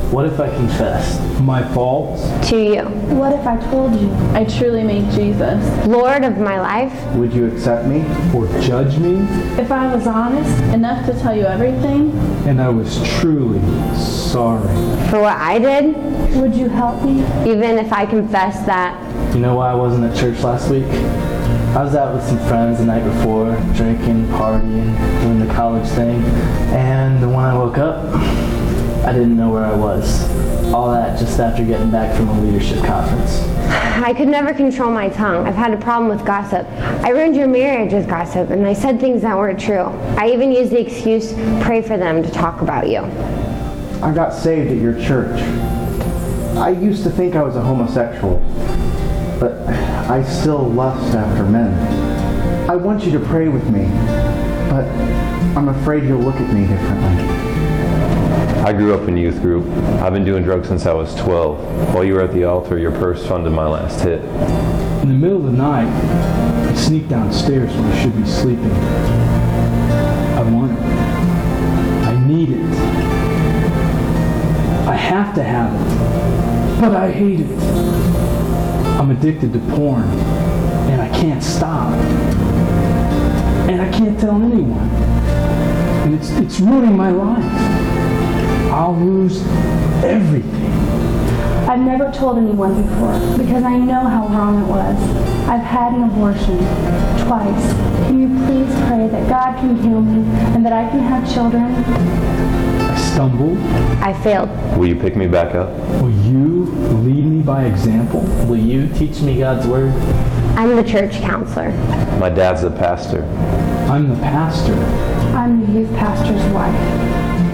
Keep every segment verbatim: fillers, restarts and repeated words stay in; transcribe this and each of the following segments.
What if I confessed my faults to you? What if I told you I truly made Jesus Lord of my life? Would you accept me? or judge me, if I was honest enough to tell you everything? and I was truly sorry? For what I did? would you help me? Even if I confess that You know why I wasn't at church last week? I was out with some friends the night before, drinking, partying, doing the college thing, and when I woke up, I didn't know where I was. All that just after getting back from a leadership conference. I could never control my tongue. I've had a problem with gossip. I ruined your marriage with gossip, and I said things that weren't true. I even used the excuse, pray for them to talk about you. I got saved at your church. I used to think I was a homosexual, but I still lust after men. I want you to pray with me, but I'm afraid you'll look at me differently. I grew up in youth group. I've been doing drugs since I was twelve. While you were at the altar, your purse funded my last hit. In the middle of the night, I sneak downstairs when I should be sleeping. I want it. I need it. I have to have it. But I hate it. I'm addicted to porn, and I can't stop. And I can't tell anyone. And it's, it's ruining my life. I'll lose everything. I've never told anyone before because I know how wrong it was. I've had an abortion twice. Can you please pray that God can heal me and that I can have children? I stumbled. I failed. Will you pick me back up? Will you lead me by example? Will you teach me God's word? I'm the church counselor. My dad's the pastor. I'm the pastor. I'm the youth pastor's wife.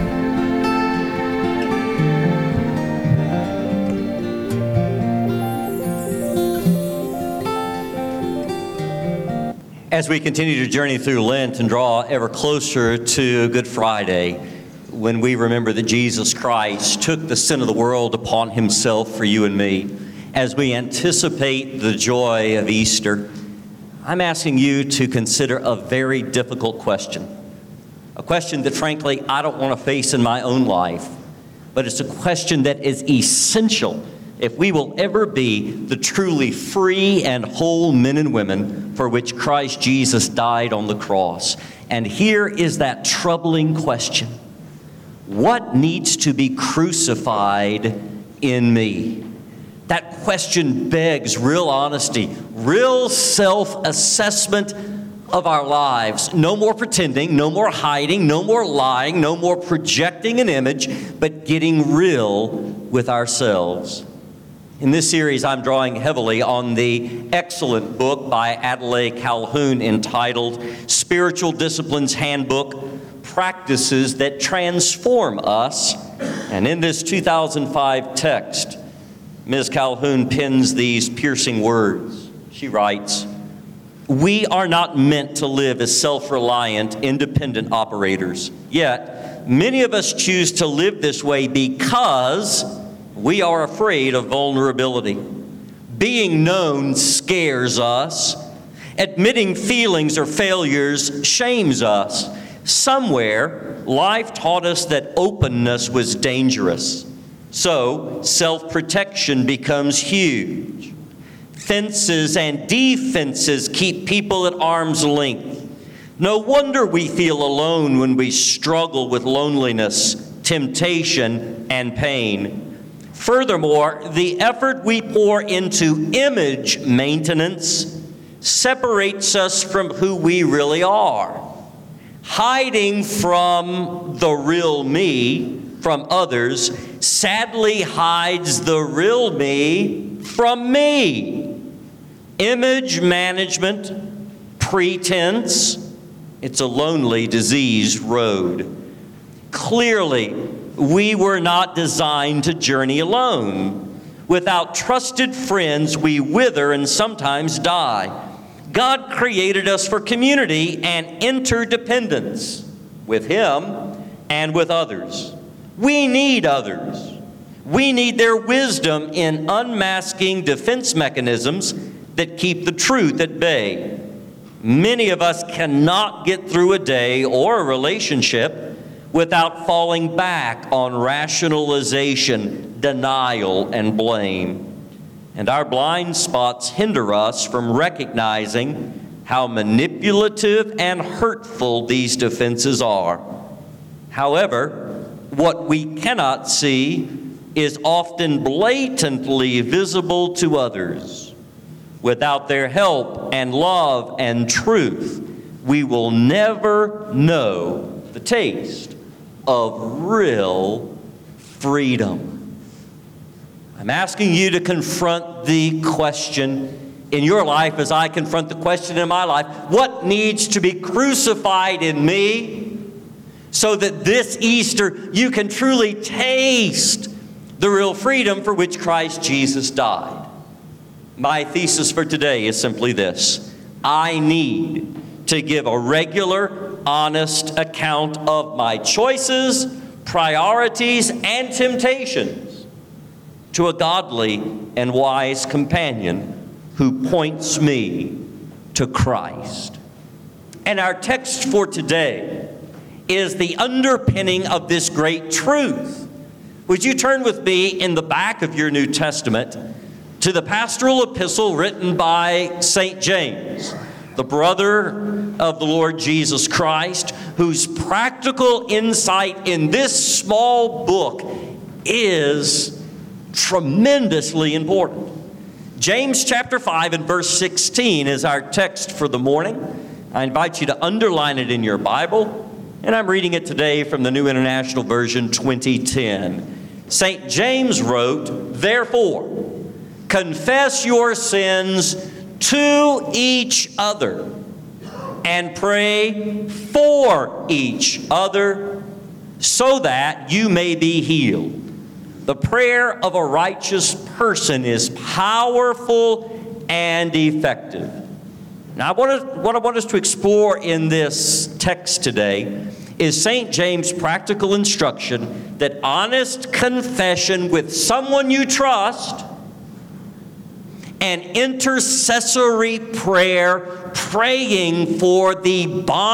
As we continue to journey through Lent and draw ever closer to Good Friday, when we remember that Jesus Christ took the sin of the world upon himself for you and me, as we anticipate the joy of Easter, I'm asking you to consider a very difficult question. A question that, frankly, I don't want to face in my own life, but it's a question that is essential if we will ever be the truly free and whole men and women for which Christ Jesus died on the cross. And here is that troubling question. What needs to be crucified in me? That question begs real honesty, real self-assessment of our lives. No more pretending, no more hiding, no more lying, no more projecting an image, but getting real with ourselves. In this series, I'm drawing heavily on the excellent book by Adelaide Calhoun entitled Spiritual Disciplines Handbook, Practices That Transform Us. And in this two thousand five text, Miz Calhoun pens these piercing words. She writes, "We are not meant to live as self-reliant, independent operators. Yet, many of us choose to live this way because we are afraid of vulnerability. Being known scares us. Admitting feelings or failures shames us. Somewhere, life taught us that openness was dangerous. So, self-protection becomes huge. Fences and defenses keep people at arm's length. No wonder we feel alone when we struggle with loneliness, temptation, and pain. Furthermore, the effort we pour into image maintenance separates us from who we really are. Hiding from the real me from others sadly hides the real me from me. Image management, pretense, it's a lonely, diseased road. Clearly, we were not designed to journey alone. Without trusted friends, we wither and sometimes die. God created us for community and interdependence with Him and with others. We need others. We need their wisdom in unmasking defense mechanisms that keep the truth at bay. Many of us cannot get through a day or a relationship without falling back on rationalization, denial, and blame. And our blind spots hinder us from recognizing how manipulative and hurtful these defenses are. However, what we cannot see is often blatantly visible to others. Without their help and love and truth, we will never know the taste of real freedom. I'm asking you to confront the question in your life as I confront the question in my life. What needs to be crucified in me so that this Easter you can truly taste the real freedom for which Christ Jesus died? My thesis for today is simply this: I need to give a regular, honest account of my choices, priorities, and temptations to a godly and wise companion who points me to Christ. And our text for today is the underpinning of this great truth. Would you turn with me in the back of your New Testament to the pastoral epistle written by Saint James, the brother of the Lord Jesus Christ, whose practical insight in this small book is tremendously important. James chapter five and verse sixteen is our text for the morning. I invite you to underline it in your Bible, and I'm reading it today from the New International Version twenty ten. Saint James wrote, "Therefore, confess your sins to each other and pray for each other so that you may be healed. The prayer of a righteous person is powerful and effective." Now, what I want us to explore in this text today is Saint James' practical instruction that honest confession with someone you trust and intercessory prayer, praying for the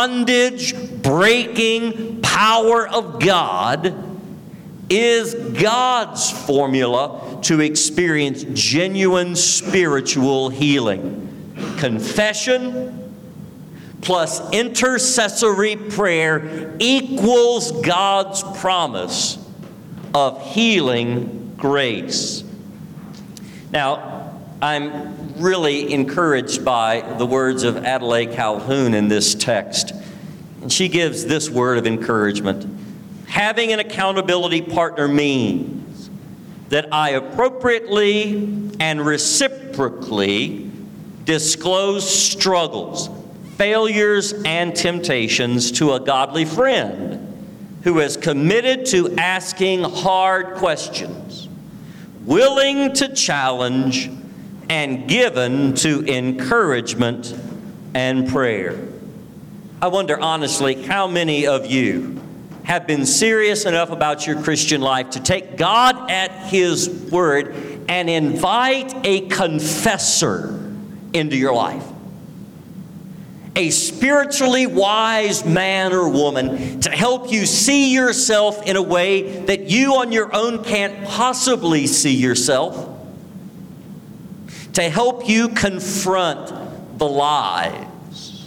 bondage-breaking power of God, is God's formula to experience genuine spiritual healing. Confession plus intercessory prayer equals God's promise of healing grace. Now, I'm really encouraged by the words of Adelaide Calhoun in this text. And she gives this word of encouragement. Having an accountability partner means that I appropriately and reciprocally disclose struggles, failures, and temptations to a godly friend who is committed to asking hard questions, willing to challenge, and given to encouragement and prayer. I wonder honestly how many of you have been serious enough about your Christian life to take God at His word and invite a confessor into your life. A spiritually wise man or woman to help you see yourself in a way that you on your own can't possibly see yourself. To help you confront the lies,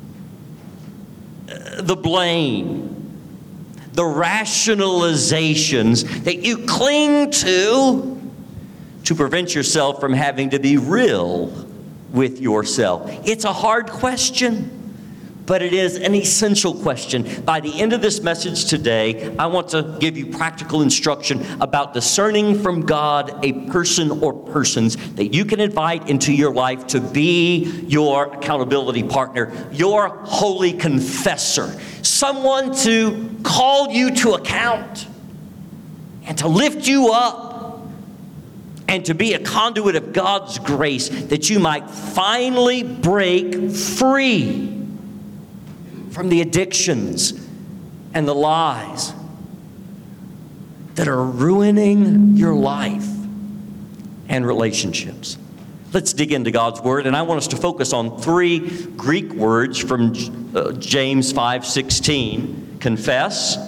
the blame, the rationalizations that you cling to to prevent yourself from having to be real with yourself. It's a hard question, but it is an essential question. By the end of this message today, I want to give you practical instruction about discerning from God a person or persons that you can invite into your life to be your accountability partner, your holy confessor, someone to call you to account and to lift you up and to be a conduit of God's grace that you might finally break free from the addictions and the lies that are ruining your life and relationships. Let's dig into God's Word, and I want us to focus on three Greek words from uh, James five sixteen. Confess,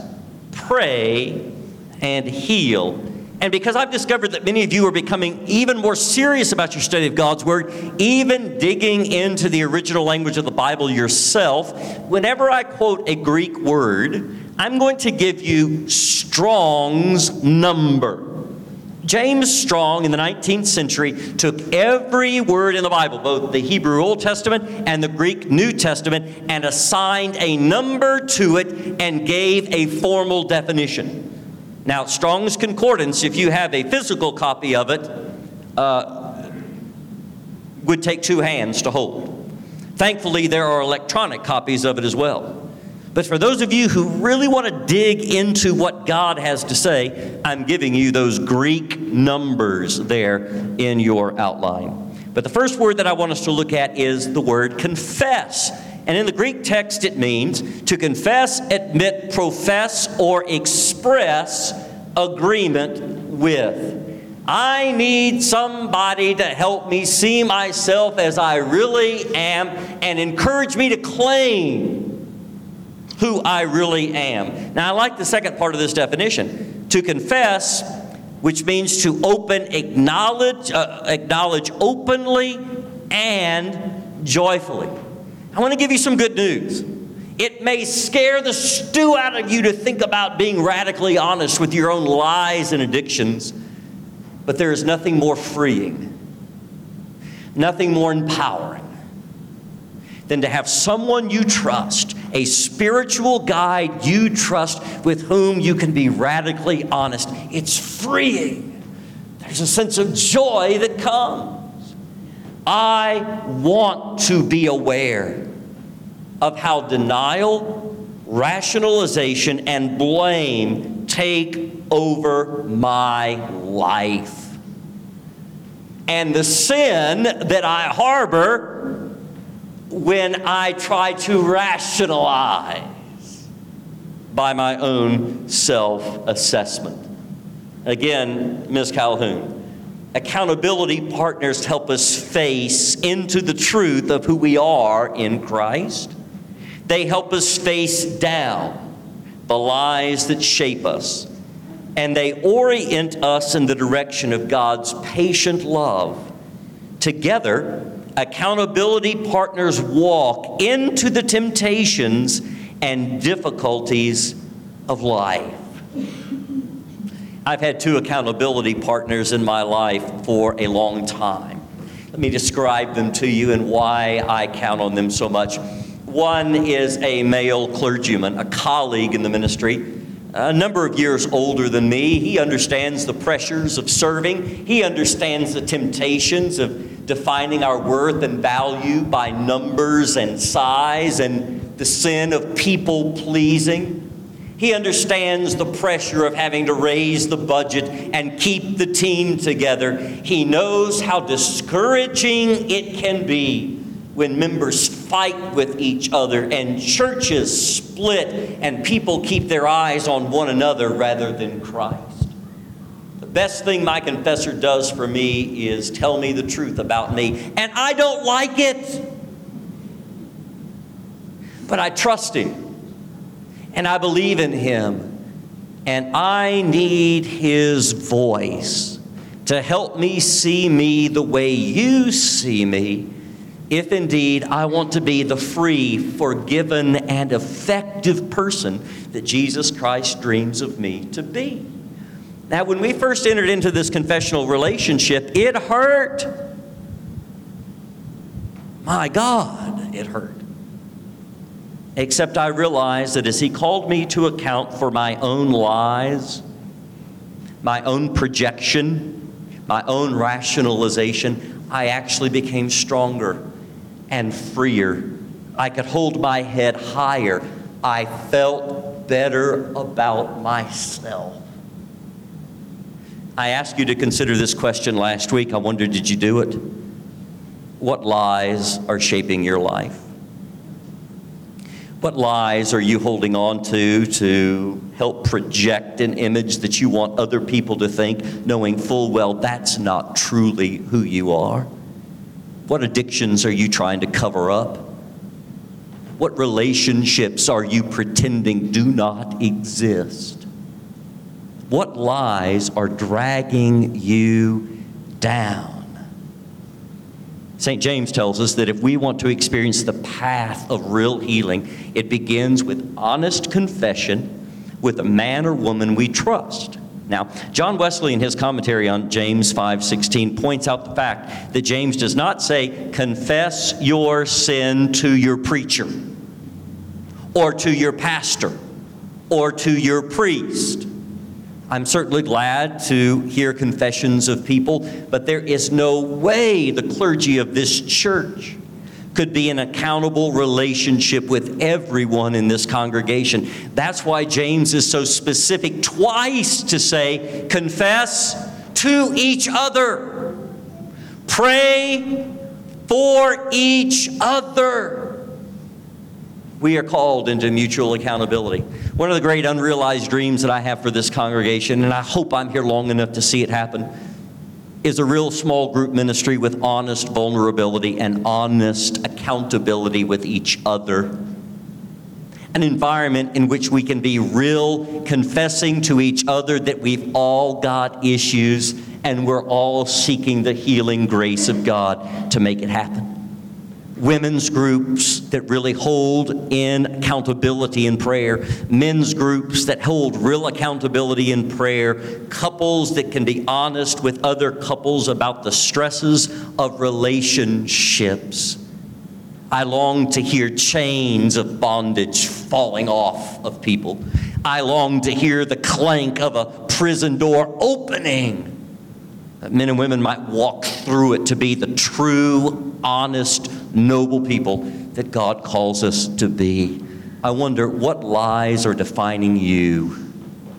pray, and heal. And because I've discovered that many of you are becoming even more serious about your study of God's Word, even digging into the original language of the Bible yourself, whenever I quote a Greek word, I'm going to give you Strong's number. James Strong in the nineteenth century took every word in the Bible, both the Hebrew Old Testament and the Greek New Testament, and assigned a number to it and gave a formal definition. Now, Strong's Concordance, if you have a physical copy of it, uh, would take two hands to hold. Thankfully, there are electronic copies of it as well. But for those of you who really want to dig into what God has to say, I'm giving you those Greek numbers there in your outline. But the first word that I want us to look at is the word confess. And in the Greek text, it means to confess, admit, profess, or express agreement with. I need somebody to help me see myself as I really am and encourage me to claim who I really am. Now, I like the second part of this definition. To confess, which means to open, acknowledge, uh, acknowledge openly and joyfully. I want to give you some good news. It may scare the stew out of you to think about being radically honest with your own lies and addictions, but there is nothing more freeing, nothing more empowering than to have someone you trust, a spiritual guide you trust with whom you can be radically honest. It's freeing. There's a sense of joy that comes. I want to be aware of how denial, rationalization, and blame take over my life. And the sin that I harbor when I try to rationalize by my own self-assessment. Again, Miz Calhoun, accountability partners help us face into the truth of who we are in Christ. They help us face down the lies that shape us, and they orient us in the direction of God's patient love. Together, accountability partners walk into the temptations and difficulties of life. I've had two accountability partners in my life for a long time. Let me describe them to you and why I count on them so much. One is a male clergyman, a colleague in the ministry, a number of years older than me. He understands the pressures of serving. He understands the temptations of defining our worth and value by numbers and size and the sin of people pleasing. He understands the pressure of having to raise the budget and keep the team together. He knows how discouraging it can be when members fight with each other and churches split and people keep their eyes on one another rather than Christ. The best thing my confessor does for me is tell me the truth about me, and I don't like it. But I trust him, and I believe in him, and I need his voice to help me see me the way you see me, if indeed I want to be the free, forgiven, and effective person that Jesus Christ dreams of me to be. Now, when we first entered into this confessional relationship, it hurt. My God, it hurt. Except I realized that as he called me to account for my own lies, my own projection, my own rationalization, I actually became stronger and freer. I could hold my head higher. I felt better about myself. I asked you to consider this question last week. I wonder, did you do it? What lies are shaping your life? What lies are you holding on to to help project an image that you want other people to think, knowing full well that's not truly who you are? What addictions are you trying to cover up? What relationships are you pretending do not exist? What lies are dragging you down? Saint James tells us that if we want to experience the path of real healing, it begins with honest confession with a man or woman we trust. Now, John Wesley in his commentary on James five sixteen points out the fact that James does not say, confess your sin to your preacher, or to your pastor, or to your priest. I'm certainly glad to hear confessions of people, but there is no way the clergy of this church could be in accountable relationship with everyone in this congregation. That's why James is so specific twice to say, confess to each other. Pray for each other. We are called into mutual accountability. One of the great unrealized dreams that I have for this congregation, and I hope I'm here long enough to see it happen, is a real small group ministry with honest vulnerability and honest accountability with each other. An environment in which we can be real, confessing to each other that we've all got issues and we're all seeking the healing grace of God to make it happen. Women's groups that really hold in accountability in prayer. Men's groups that hold real accountability in prayer. Couples that can be honest with other couples about the stresses of relationships. I long to hear chains of bondage falling off of people. I long to hear the clank of a prison door opening. That men and women might walk through it to be the true, honest, noble people that God calls us to be. I wonder what lies are defining you.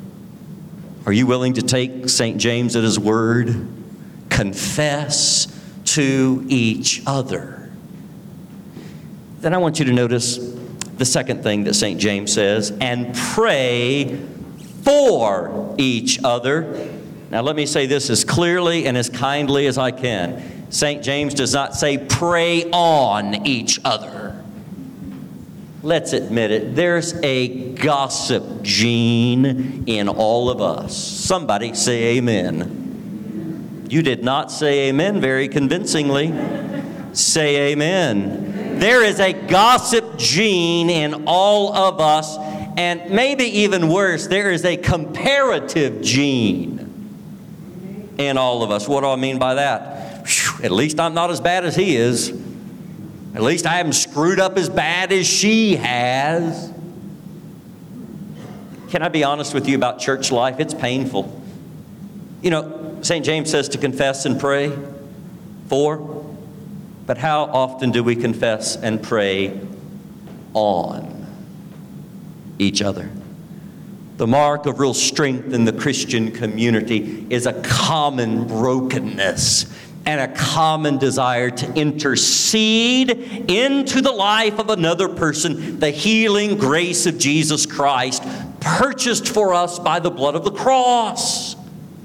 Are you willing to take Saint James at his word? Confess to each other. Then I want you to notice the second thing that Saint James says, and pray for each other. Now let me say this as clearly and as kindly as I can. Saint James does not say pray on each other. Let's admit it, there's a gossip gene in all of us. Somebody say amen. You did not say amen very convincingly. Say amen. There is a gossip gene in all of us, and maybe even worse, there is a comparative gene in all of us. What do I mean by that? Whew, at least I'm not as bad as he is. At least I haven't screwed up as bad as she has. Can I be honest with you about church life? It's painful. You know, Saint James says to confess and pray for, but how often do we confess and pray on each other? The mark of real strength in the Christian community is a common brokenness and a common desire to intercede into the life of another person, the healing grace of Jesus Christ, purchased for us by the blood of the cross.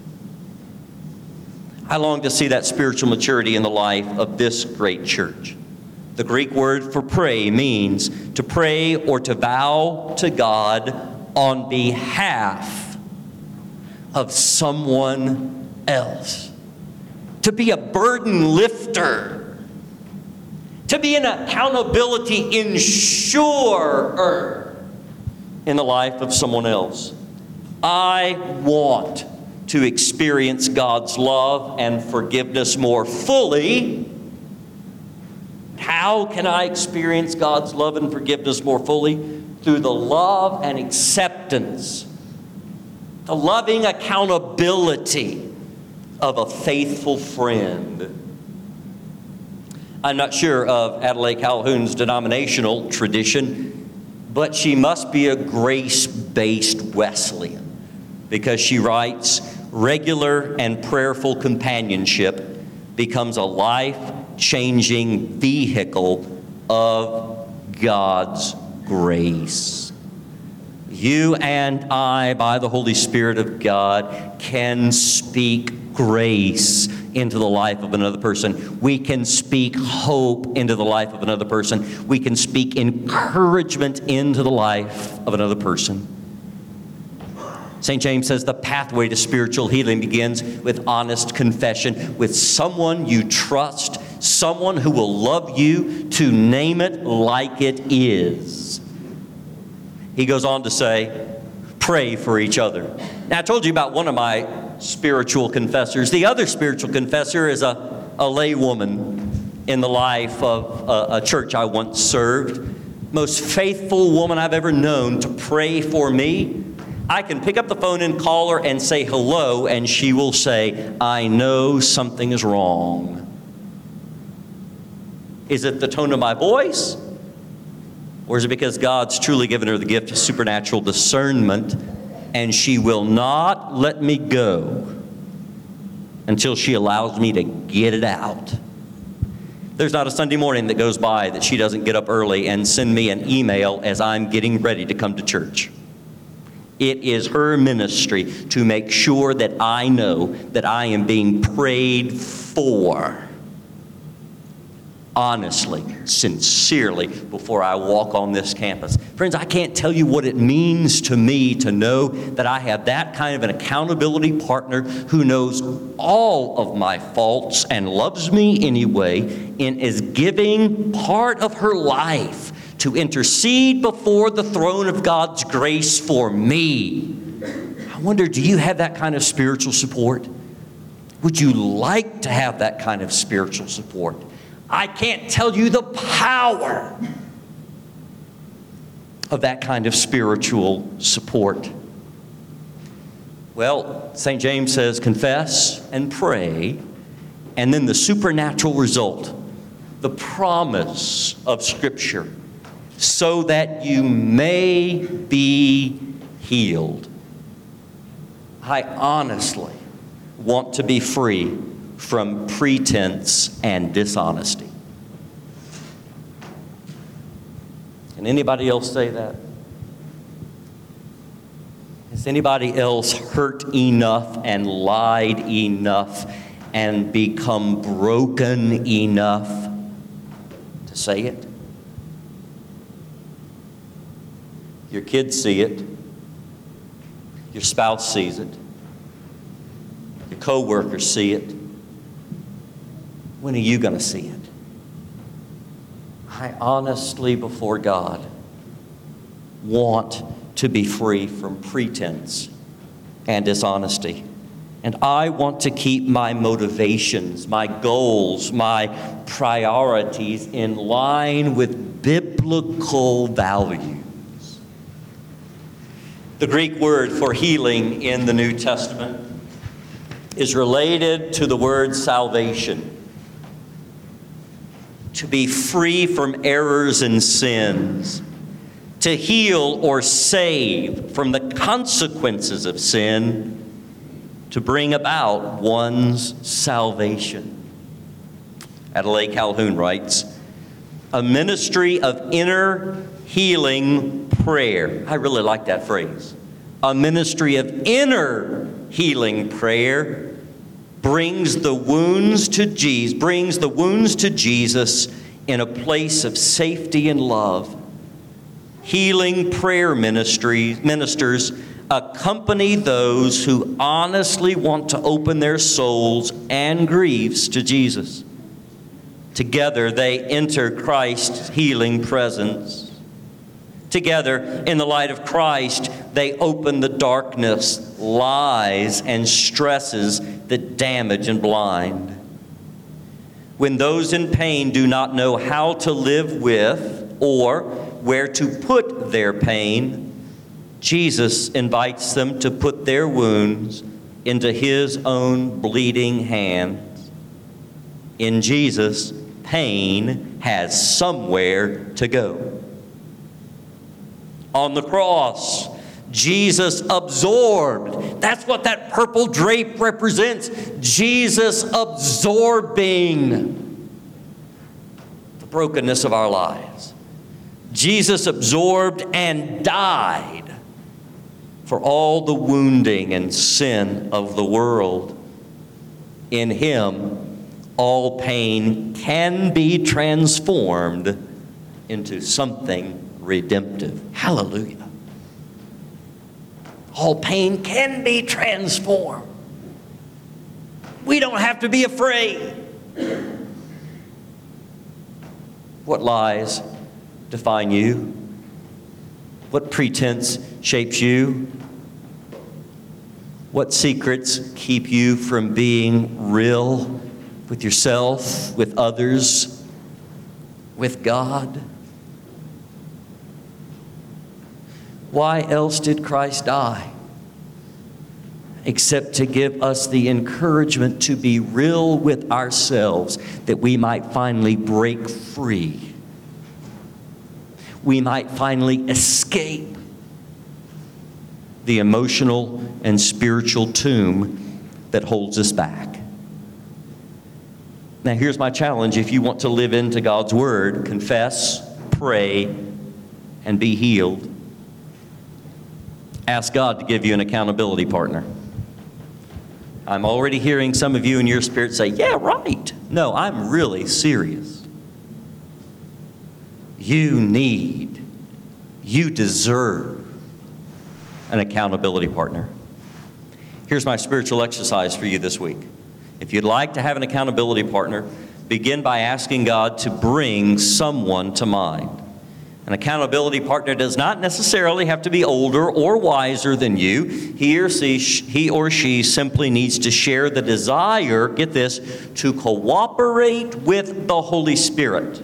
I long to see that spiritual maturity in the life of this great church. The Greek word for pray means to pray or to vow to God on behalf of someone else. To be a burden lifter. To be an accountability insurer in the life of someone else. I want to experience God's love and forgiveness more fully. How can I experience God's love and forgiveness more fully? Through the love and acceptance, the loving accountability of a faithful friend. I'm not sure of Adelaide Calhoun's denominational tradition, but she must be a grace-based Wesleyan, because she writes, regular and prayerful companionship becomes a life-changing vehicle of God's grace. You and I, by the Holy Spirit of God, can speak grace into the life of another person. We can speak hope into the life of another person. We can speak encouragement into the life of another person. Saint James says the pathway to spiritual healing begins with honest confession, with someone you trust, someone who will love you to name it like it is. He goes on to say, pray for each other. Now, I told you about one of my spiritual confessors. The other spiritual confessor is a, a lay woman in the life of a, a church I once served. Most faithful woman I've ever known to pray for me. I can pick up the phone and call her and say hello, and she will say, I know something is wrong. Is it the tone of my voice? Or is it because God's truly given her the gift of supernatural discernment, and she will not let me go until she allows me to get it out? There's not a Sunday morning that goes by that she doesn't get up early and send me an email as I'm getting ready to come to church. It is her ministry to make sure that I know that I am being prayed for. Honestly, sincerely, before I walk on this campus. Friends, I can't tell you what it means to me to know that I have that kind of an accountability partner who knows all of my faults and loves me anyway and is giving part of her life to intercede before the throne of God's grace for me. I wonder, do you have that kind of spiritual support? Would you like to have that kind of spiritual support? I can't tell you the power of that kind of spiritual support. Well, Saint James says, confess and pray, and then the supernatural result, the promise of Scripture, so that you may be healed. I honestly want to be free from pretense and dishonesty. Can anybody else say that? Has anybody else hurt enough and lied enough and become broken enough to say it? Your kids see it. Your spouse sees it. Your co-workers see it. When are you going to see it? I honestly, before God, want to be free from pretense and dishonesty. And I want to keep my motivations, my goals, my priorities in line with biblical values. The Greek word for healing in the New Testament is related to the word salvation. To be free from errors and sins. To heal or save from the consequences of sin. To bring about one's salvation. Adelaide Calhoun writes, a ministry of inner healing prayer. I really like that phrase. A ministry of inner healing prayer brings the wounds to Jesus, brings the wounds to Jesus in a place of safety and love. Healing prayer ministries, ministers accompany those who honestly want to open their souls and griefs to Jesus. Together they enter Christ's healing presence. Together, in the light of Christ, they open the darkness, lies, and stresses that damage and blind. When those in pain do not know how to live with or where to put their pain, Jesus invites them to put their wounds into His own bleeding hands. In Jesus, pain has somewhere to go. On the cross, Jesus absorbed. That's what that purple drape represents. Jesus absorbing the brokenness of our lives. Jesus absorbed and died for all the wounding and sin of the world. In Him, all pain can be transformed into something redemptive. Hallelujah. All pain can be transformed. We don't have to be afraid. What lies define you? What pretense shapes you? What secrets keep you from being real with yourself, with others, with God? Why else did Christ die? Except to give us the encouragement to be real with ourselves, that we might finally break free. We might finally escape the emotional and spiritual tomb that holds us back. Now, here's my challenge. If you want to live into God's Word, confess, pray, and be healed, ask God to give you an accountability partner. I'm already hearing some of you in your spirit say, yeah, right. No, I'm really serious. You need, you deserve an accountability partner. Here's my spiritual exercise for you this week. If you'd like to have an accountability partner, begin by asking God to bring someone to mind. An accountability partner does not necessarily have to be older or wiser than you. He or she, he or she simply needs to share the desire, get this, to cooperate with the Holy Spirit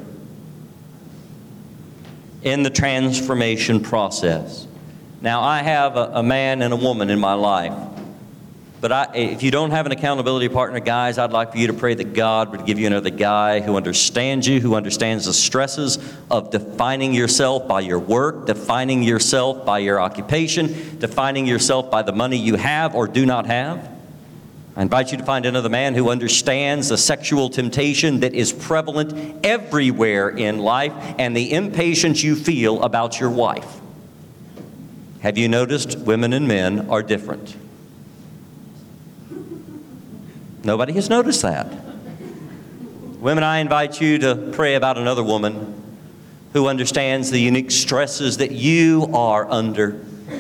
in the transformation process. Now, I have a, a man and a woman in my life. But I, if you don't have an accountability partner, guys, I'd like for you to pray that God would give you another guy who understands you, who understands the stresses of defining yourself by your work, defining yourself by your occupation, defining yourself by the money you have or do not have. I invite you to find another man who understands the sexual temptation that is prevalent everywhere in life and the impatience you feel about your wife. Have you noticed women and men are different? Nobody has noticed that. Women, I invite you to pray about another woman who understands the unique stresses that you are under.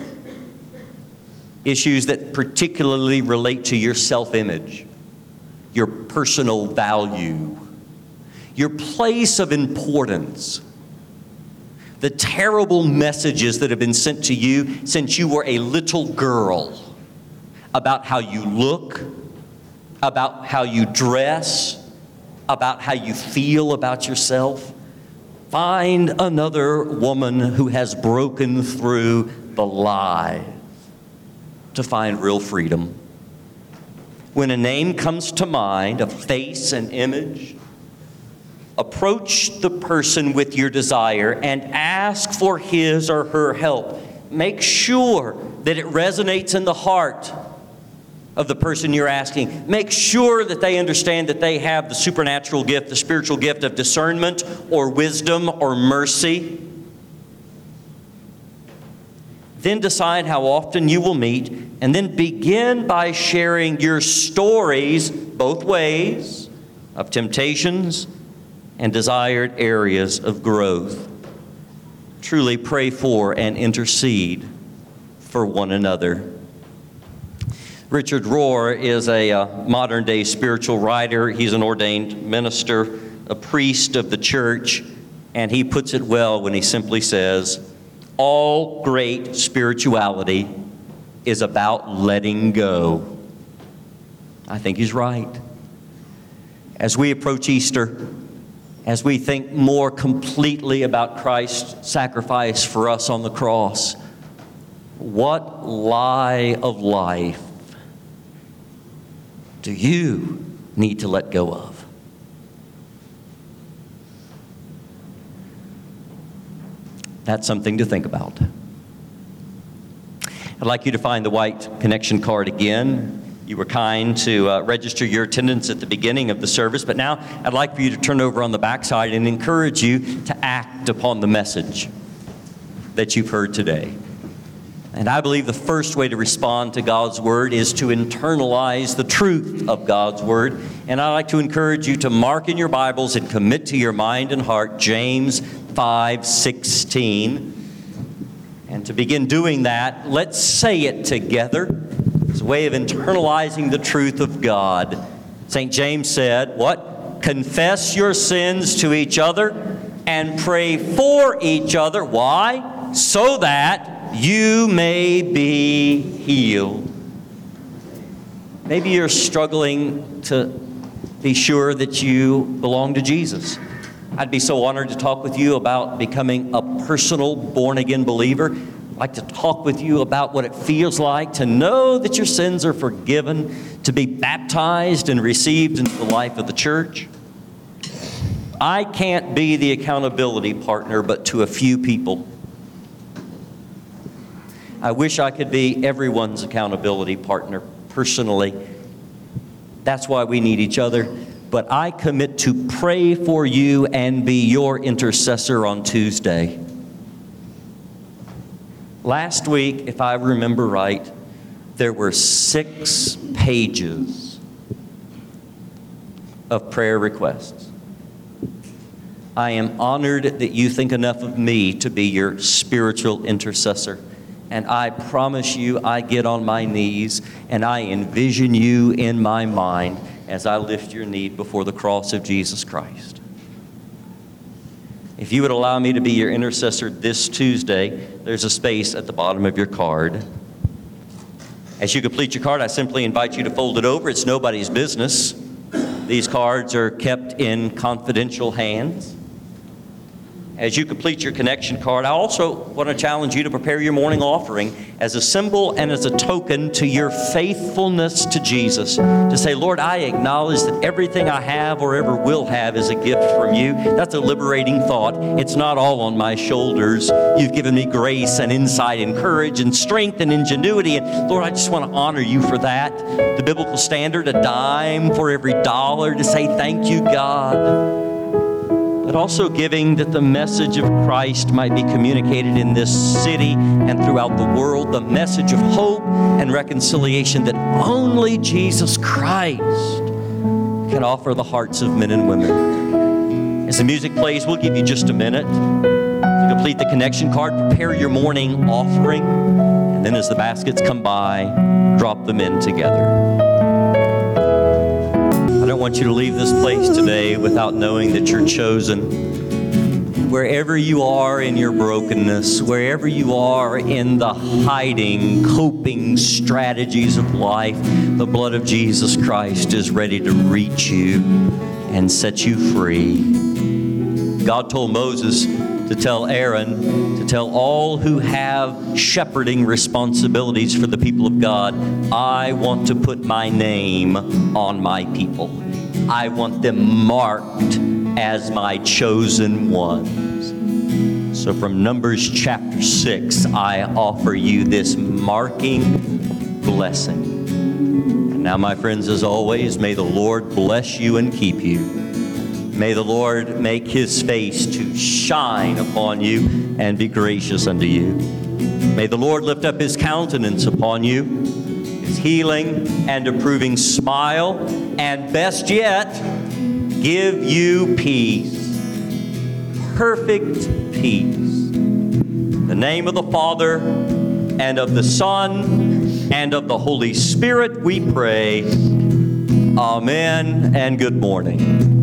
Issues that particularly relate to your self-image, your personal value, your place of importance. The terrible messages that have been sent to you since you were a little girl about how you look, about how you dress, about how you feel about yourself. Find another woman who has broken through the lie to find real freedom. When a name comes to mind, a face, an image, approach the person with your desire and ask for his or her help. Make sure that it resonates in the heart of the person you're asking. Make sure that they understand that they have the supernatural gift, the spiritual gift of discernment or wisdom or mercy. Then decide how often you will meet, and then begin by sharing your stories both ways of temptations and desired areas of growth. Truly pray for and intercede for one another. Richard Rohr is a uh, modern-day spiritual writer. He's an ordained minister, a priest of the church, and he puts it well when he simply says, all great spirituality is about letting go. I think he's right. As we approach Easter, as we think more completely about Christ's sacrifice for us on the cross, what lie of life do you need to let go of? That's something to think about. I'd like you to find the white connection card again. You were kind to uh, register your attendance at the beginning of the service, but now I'd like for you to turn over on the backside and encourage you to act upon the message that you've heard today. And I believe the first way to respond to God's Word is to internalize the truth of God's Word. And I'd like to encourage you to mark in your Bibles and commit to your mind and heart James five sixteen. And to begin doing that, let's say it together. It's a way of internalizing the truth of God. Saint James said, what? Confess your sins to each other and pray for each other. Why? So that you may be healed. Maybe you're struggling to be sure that you belong to Jesus. I'd be so honored to talk with you about becoming a personal born-again believer. I'd like to talk with you about what it feels like to know that your sins are forgiven, to be baptized and received into the life of the church. I can't be the accountability partner but to a few people. I wish I could be everyone's accountability partner personally. That's why we need each other. But I commit to pray for you and be your intercessor on Tuesday. Last week, if I remember right, there were six pages of prayer requests. I am honored that you think enough of me to be your spiritual intercessor. And I promise you, I get on my knees and I envision you in my mind as I lift your need before the cross of Jesus Christ. If you would allow me to be your intercessor this Tuesday, there's a space at the bottom of your card. As you complete your card, I simply invite you to fold it over. It's nobody's business. These cards are kept in confidential hands. As you complete your connection card, I also want to challenge you to prepare your morning offering as a symbol and as a token to your faithfulness to Jesus. To say, Lord, I acknowledge that everything I have or ever will have is a gift from you. That's a liberating thought. It's not all on my shoulders. You've given me grace and insight and courage and strength and ingenuity. And Lord, I just want to honor you for that. The biblical standard, a dime for every dollar to say thank you, God. But also giving that the message of Christ might be communicated in this city and throughout the world, the message of hope and reconciliation that only Jesus Christ can offer the hearts of men and women. As the music plays, we'll give you just a minute to complete the connection card, prepare your morning offering, and then as the baskets come by, drop them in together. I don't want you to leave this place today without knowing that you're chosen. Wherever you are in your brokenness, wherever you are in the hiding, coping strategies of life, the blood of Jesus Christ is ready to reach you and set you free. God told Moses to tell Aaron, to tell all who have shepherding responsibilities for the people of God, I want to put my name on my people. I want them marked as my chosen ones. So from Numbers chapter six, I offer you this marking blessing. And now, my friends, as always, may the Lord bless you and keep you. May the Lord make his face to shine upon you and be gracious unto you. May the Lord lift up his countenance upon you, his healing and approving smile, and best yet, give you peace, perfect peace. In the name of the Father, and of the Son, and of the Holy Spirit we pray. Amen and good morning.